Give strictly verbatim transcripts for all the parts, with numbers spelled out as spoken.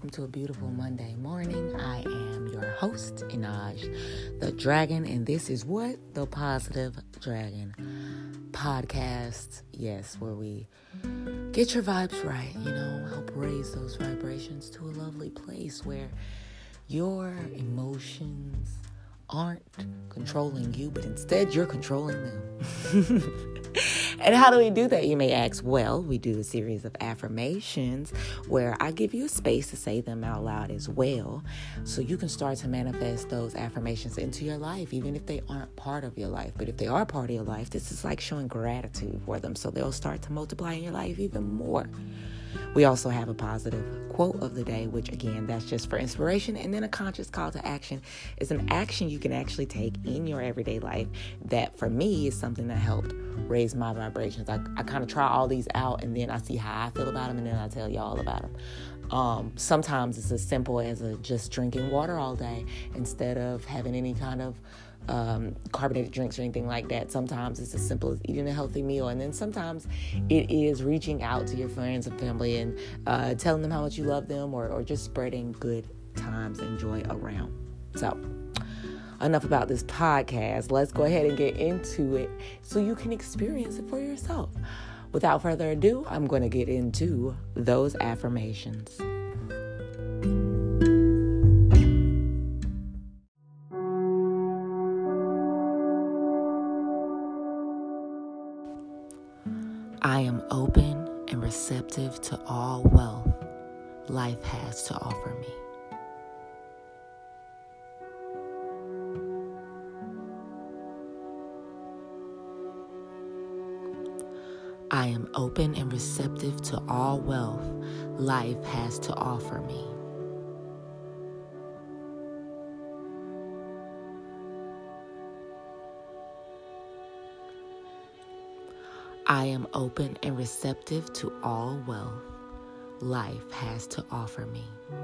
welcome to a beautiful Monday morning. I am your host, Inaj, the Dragon, and this is what? The Positive Dragon Podcast. Yes, where we get your vibes right, you know, help raise those vibrations to a lovely place where your emotions aren't controlling you, but instead you're controlling them. And how do we do that, you may ask? Well, we do a series of affirmations where I give you a space to say them out loud as well, so you can start to manifest those affirmations into your life, even if they aren't part of your life. But if they are part of your life, this is like showing gratitude for them, so they'll start to multiply in your life even more. We also have a positive quote of the day, which again, that's just for inspiration. And then a conscious call to action is an action you can actually take in your everyday life that for me is something that helped raise my vibrations. I, I kind of try all these out and then I see how I feel about them and then I tell y'all about them. Um, sometimes it's as simple as a, just drinking water all day instead of having any kind of Um, carbonated drinks or anything like that. Sometimes it's as simple as eating a healthy meal, and then sometimes it is reaching out to your friends and family and uh, telling them how much you love them, or, or just spreading good times and joy around. So enough about this podcast. Let's go ahead and get into it so you can experience it for yourself. Without further ado, I'm going to get into those affirmations. I am open and receptive to all wealth life has to offer me. I am open and receptive to all wealth life has to offer me. I am open and receptive to all wealth life has to offer me.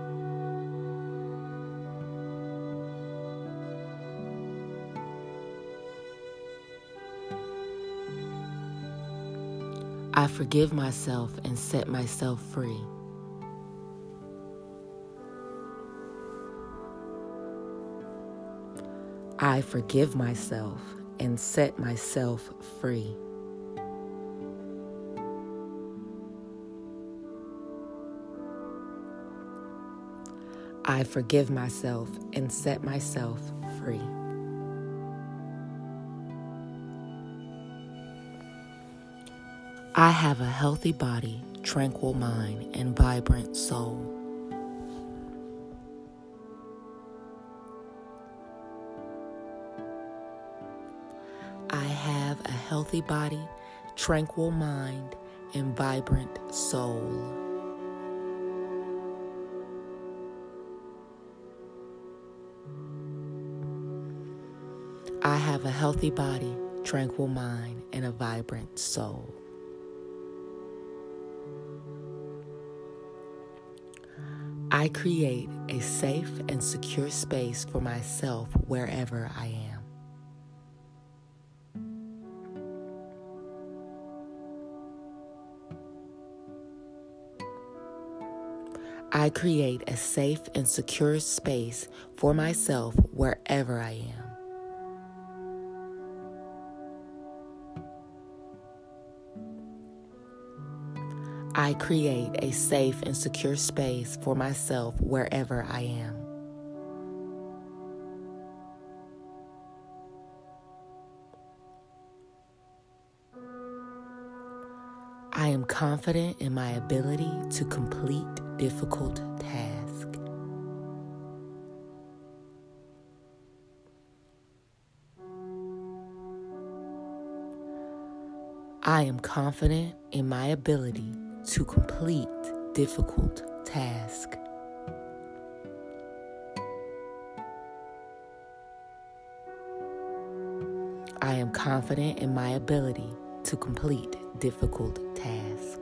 I forgive myself and set myself free. I forgive myself and set myself free. I forgive myself and set myself free. I have a healthy body, tranquil mind, and vibrant soul. I have a healthy body, tranquil mind, and vibrant soul. I have a healthy body, tranquil mind, and a vibrant soul. I create a safe and secure space for myself wherever I am. I create a safe and secure space for myself wherever I am. I create a safe and secure space for myself wherever I am. I am confident in my ability to complete difficult tasks. I am confident in my ability to complete difficult tasks. I am confident in my ability to complete difficult tasks.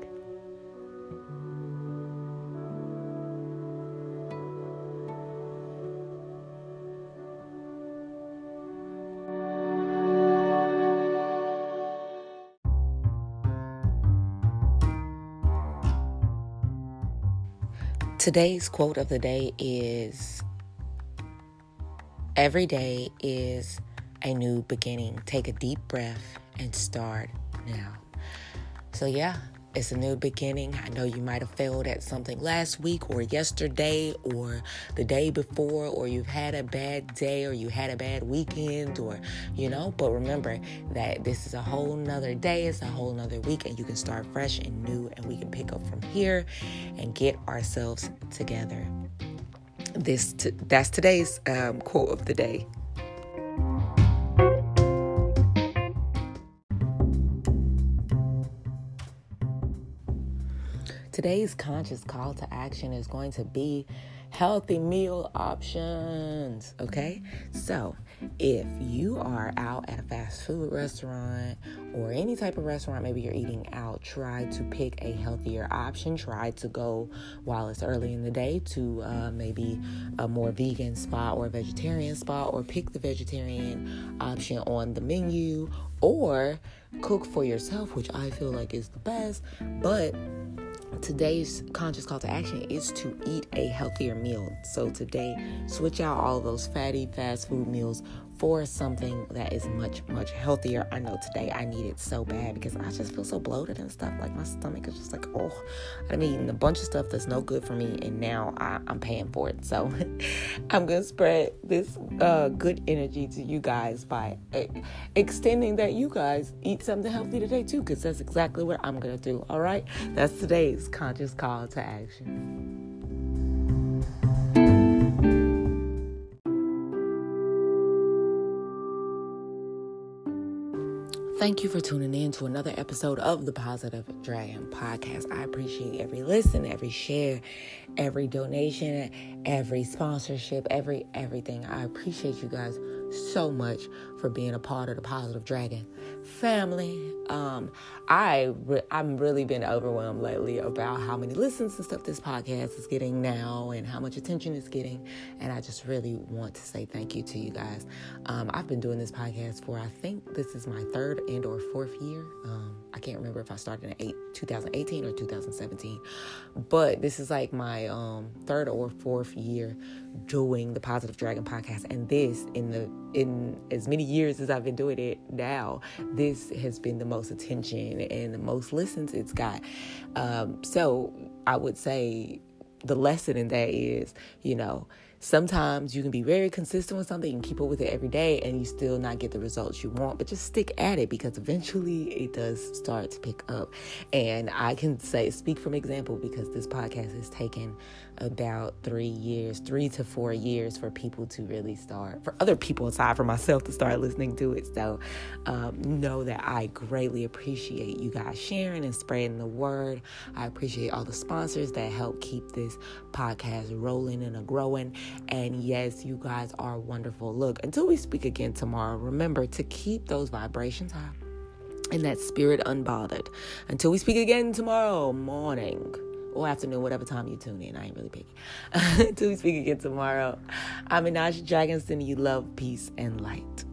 Today's quote of the day is, every day is a new beginning. Take a deep breath and start now. So yeah, it's a new beginning. I know you might have failed at something last week or yesterday or the day before, or you've had a bad day or you had a bad weekend, or, you know, but remember that this is a whole nother day. It's a whole nother week, and you can start fresh and new, and we can pick up from here and get ourselves together. This t- that's today's um, quote of the day. Today's conscious call to action is going to be healthy meal options, okay? So if you are out at a fast food restaurant or any type of restaurant, maybe you're eating out, try to pick a healthier option. Try to go while it's early in the day to uh, maybe a more vegan spot or a vegetarian spot, or pick the vegetarian option on the menu, or cook for yourself, which I feel like is the best. But today's conscious call to action is to eat a healthier meal. So today, switch out all of those fatty fast food meals for something that is much, much healthier. I know today I need it so bad because I just feel so bloated and stuff. Like my stomach is just like, oh, I'm eating a bunch of stuff that's no good for me, and now I, I'm paying for it. So I'm going to spread this uh, good energy to you guys by uh, extending that you guys eat something healthy today too, because that's exactly what I'm going to do. All right? That's today's conscious call to action. Thank you for tuning in to another episode of the Positive Dragon Podcast. I appreciate every listen, every share, every donation, every sponsorship, every everything. I appreciate you guys so much for being a part of the Positive Dragon family. Um, I re- I'm really been overwhelmed lately about how many listens and stuff this podcast is getting now, and how much attention it's getting. And I just really want to say thank you to you guys. Um, I've been doing this podcast for, I think this is my third and or fourth year. Um, I can't remember if I started in eight, twenty eighteen or two thousand seventeen, but this is like my um, third or fourth year doing the Positive Dragon Podcast. And this, in the in as many years as I've been doing it now, this has been the most attention and the most listens it's got. Um, so I would say the lesson in that is, you know, sometimes you can be very consistent with something and keep up with it every day, and you still not get the results you want, but just stick at it, because eventually it does start to pick up. And I can say, speak from example, because this podcast has taken about three years, three to four years for people to really start, for other people aside from myself to start listening to it. So um, know that I greatly appreciate you guys sharing and spreading the word. I appreciate all the sponsors that help keep this podcast rolling and growing. And yes, you guys are wonderful. Look, until we speak again tomorrow, remember to keep those vibrations high and that spirit unbothered. Until we speak again tomorrow morning or afternoon, whatever time you tune in. I ain't really picky. Until we speak again tomorrow, I'm Inaj Dragon, sending you love, peace, and light.